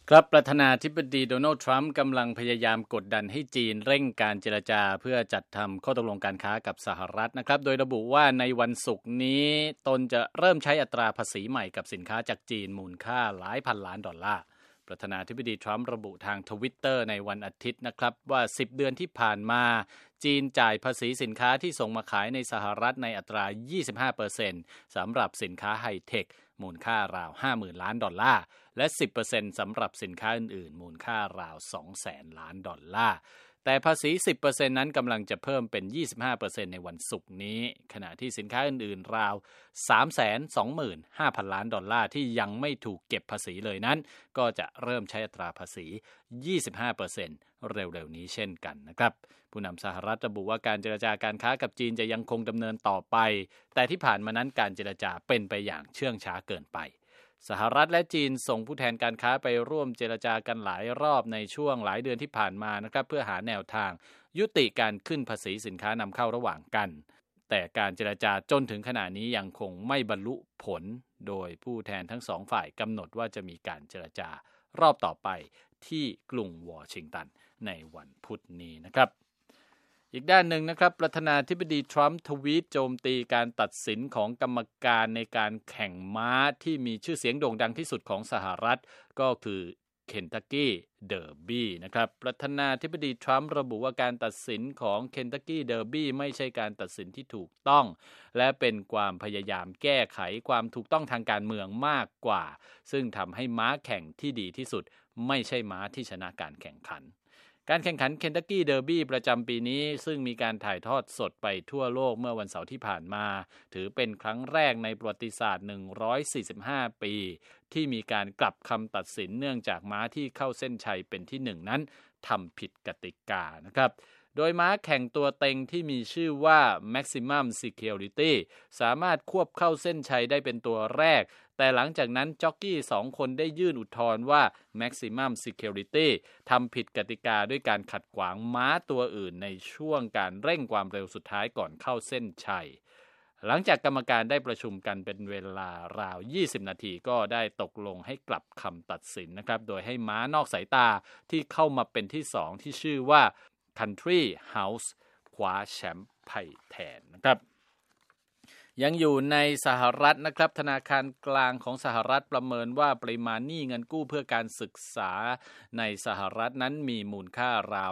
ครับประธานาธิบดีโดนัลด์ทรัมป์กำลังพยายามกดดันให้จีนเร่งการเจรจาเพื่อจัดทำข้อตกลงการค้ากับสหรัฐนะครับโดยระบุว่าในวันศุกร์นี้ตนจะเริ่มใช้อัตราภาษีใหม่กับสินค้าจากจีนมูลค่าหลายพันล้านดอลลาร์ประธานาธิบดีทรัมป์ระบุทางทวิตเตอร์ในวันอาทิตย์นะครับว่า10เดือนที่ผ่านมาจีนจ่ายภาษีสินค้าที่ส่งมาขายในสหรัฐในอัตรา 25% สำหรับสินค้าไฮเทคมูลค่าราว 50,000 ล้านดอลลาร์และ 10% สำหรับสินค้าอื่นๆมูลค่าราว 200,000 ล้านดอลลาร์แต่ภาษี 10% นั้นกำลังจะเพิ่มเป็น 25% ในวันศุกร์นี้ขณะที่สินค้าอื่นๆราว 325,000 ล้านดอลลาร์ที่ยังไม่ถูกเก็บภาษีเลยนั้นก็จะเริ่มใช้อัตราภาษี 25% เร็วๆนี้เช่นกันนะครับผู้นำสหรัฐระบุว่าการเจรจาการค้ากับจีนจะยังคงดำเนินต่อไปแต่ที่ผ่านมานั้นการเจรจาเป็นไปอย่างเชื่องช้าเกินไปสหรัฐและจีนส่งผู้แทนการค้าไปร่วมเจรจากันหลายรอบในช่วงหลายเดือนที่ผ่านมานะครับเพื่อหาแนวทางยุติการขึ้นภาษีสินค้านำเข้าระหว่างกันแต่การเจรจาจนถึงขณะนี้ยังคงไม่บรรลุผลโดยผู้แทนทั้งสองฝ่ายกำหนดว่าจะมีการเจรจารอบต่อไปที่กรุงวอชิงตันในวันพุธนี้นะครับอีกด้านหนึ่งนะครับประธานาธิบดีทรัมป์ทวีตโจมตีการตัดสินของกรรมการในการแข่งม้าที่มีชื่อเสียงโด่งดังที่สุดของสหรัฐก็คือเคนทักกี้เดอร์บี้นะครับประธานาธิบดีทรัมป์ระบุว่าการตัดสินของเคนทักกี้เดอร์บี้ไม่ใช่การตัดสินที่ถูกต้องและเป็นความพยายามแก้ไขความถูกต้องทางการเมืองมากกว่าซึ่งทำให้ม้าแข่งที่ดีที่สุดไม่ใช่ม้าที่ชนะการแข่งขันการแข่งขันเคนทักกี้เดอร์บี้ประจำปีนี้ซึ่งมีการถ่ายทอดสดไปทั่วโลกเมื่อวันเสาร์ที่ผ่านมาถือเป็นครั้งแรกในประวัติศาสตร์145ปีที่มีการกลับคำตัดสินเนื่องจากม้าที่เข้าเส้นชัยเป็นที่1นั้นทำผิดกติกานะครับโดยม้าแข่งตัวเต็งที่มีชื่อว่า Maximum Security สามารถควบเข้าเส้นชัยได้เป็นตัวแรกแต่หลังจากนั้นจ็อกกี้2คนได้ยื่นอุทธรณ์ว่า Maximum Security ทำผิดกติกาด้วยการขัดขวางม้าตัวอื่นในช่วงการเร่งความเร็วสุดท้ายก่อนเข้าเส้นชัยหลังจากกรรมการได้ประชุมกันเป็นเวลาราว20นาทีก็ได้ตกลงให้กลับคำตัดสินนะครับโดยให้ม้านอกสายตาที่เข้ามาเป็นที่2ที่ชื่อว่า Country House คว้าแชมป์ไพ่แทนนะครับยังอยู่ในสหรัฐนะครับธนาคารกลางของสหรัฐประเมินว่าปริมาณหนี้เงินกู้เพื่อการศึกษาในสหรัฐนั้นมีมูลค่าราว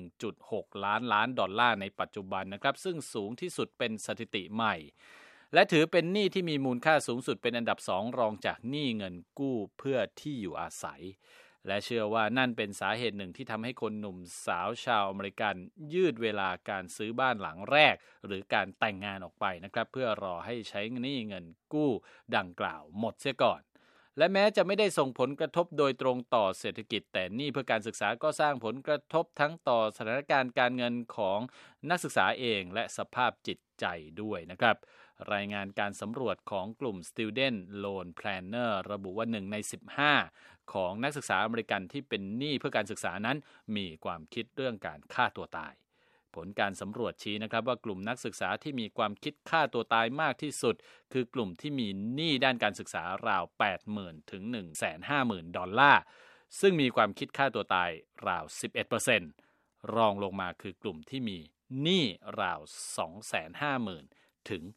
1.6 ล้านล้านดอลลาร์ในปัจจุบันนะครับซึ่งสูงที่สุดเป็นสถิติใหม่และถือเป็นหนี้ที่มีมูลค่าสูงสุดเป็นอันดับ2รองจากหนี้เงินกู้เพื่อที่อยู่อาศัยและเชื่อว่านั่นเป็นสาเหตุหนึ่งที่ทำให้คนหนุ่มสาวชาวอเมริกันยืดเวลาการซื้อบ้านหลังแรกหรือการแต่งงานออกไปนะครับเพื่อรอให้ใช้หนี้เงินกู้ดังกล่าวหมดเสียก่อนและแม้จะไม่ได้ส่งผลกระทบโดยตรงต่อเศรษฐกิจแต่หนี้เพื่อการศึกษาก็สร้างผลกระทบทั้งต่อสถานการณ์การเงินของนักศึกษาเองและสภาพจิตใจด้วยนะครับรายงานการสำรวจของกลุ่ม Student Loan Planner ระบุว่า1ใน15ของนักศึกษาอเมริกันที่เป็นหนี้เพื่อการศึกษานั้นมีความคิดเรื่องการฆ่าตัวตายผลการสำรวจชี้นะครับว่ากลุ่มนักศึกษาที่มีความคิดฆ่าตัวตายมากที่สุดคือกลุ่มที่มีหนี้ด้านการศึกษาราว 80,000 ถึง 150,000 ดอลลาร์ซึ่งมีความคิดฆ่าตัวตายราว 11% รองลงมาคือกลุ่มที่มีหนี้ราว 250,000 ถึง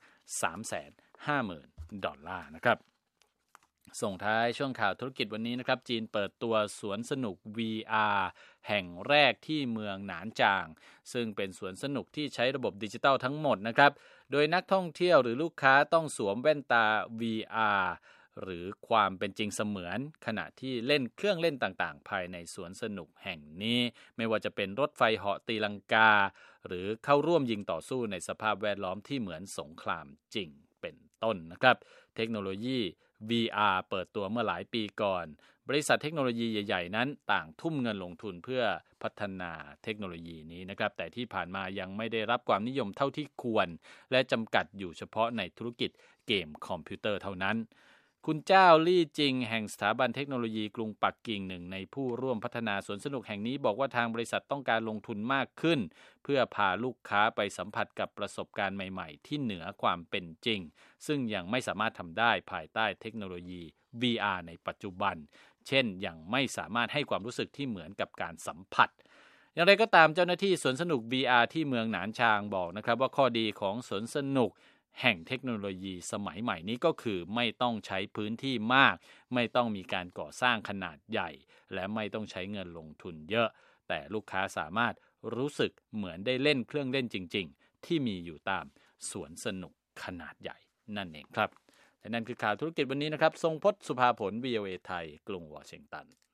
350,000 ดอลลาร์นะครับส่งท้ายช่วงข่าวธุรกิจวันนี้นะครับจีนเปิดตัวสวนสนุก VR แห่งแรกที่เมืองหนานจางซึ่งเป็นสวนสนุกที่ใช้ระบบดิจิทัลทั้งหมดนะครับโดยนักท่องเที่ยวหรือลูกค้าต้องสวมแว่นตา VR หรือความเป็นจริงเสมือนขณะที่เล่นเครื่องเล่นต่างๆภายในสวนสนุกแห่งนี้ไม่ว่าจะเป็นรถไฟเหาะตีลังกาหรือเข้าร่วมยิงต่อสู้ในสภาพแวดล้อมที่เหมือนสงครามจริงเป็นต้นนะครับเทคโนโลยี VR เปิดตัวเมื่อหลายปีก่อนบริษัทเทคโนโลยีใหญ่ๆนั้นต่างทุ่มเงินลงทุนเพื่อพัฒนาเทคโนโลยีนี้นะครับแต่ที่ผ่านมายังไม่ได้รับความนิยมเท่าที่ควรและจำกัดอยู่เฉพาะในธุรกิจเกมคอมพิวเตอร์เท่านั้นคุณเจ้าลี่จิงแห่งสถาบันเทคโนโลยีกรุงปักกิ่งหนึ่งในผู้ร่วมพัฒนาสวนสนุกแห่งนี้บอกว่าทางบริษัทต้องการลงทุนมากขึ้นเพื่อพาลูกค้าไปสัมผัสกับประสบการณ์ใหม่ๆที่เหนือความเป็นจริงซึ่งยังไม่สามารถทำได้ภายใต้เทคโนโลยี VR ในปัจจุบันเช่นยังไม่สามารถให้ความรู้สึกที่เหมือนกับการสัมผัสอย่างไรก็ตามเจ้าหน้าที่สวนสนุก VR ที่เมืองหนานชางบอกนะครับว่าข้อดีของสวนสนุกแห่งเทคโนโลยีสมัยใหม่นี้ก็คือไม่ต้องใช้พื้นที่มากไม่ต้องมีการก่อสร้างขนาดใหญ่และไม่ต้องใช้เงินลงทุนเยอะแต่ลูกค้าสามารถรู้สึกเหมือนได้เล่นเครื่องเล่นจริงๆที่มีอยู่ตามสวนสนุกขนาดใหญ่นั่นเองครับและนั่นคือข่าวธุรกิจวันนี้นะครับทรงพจน์ สุภาผล VOA ไทยกรุงวอชิงตัน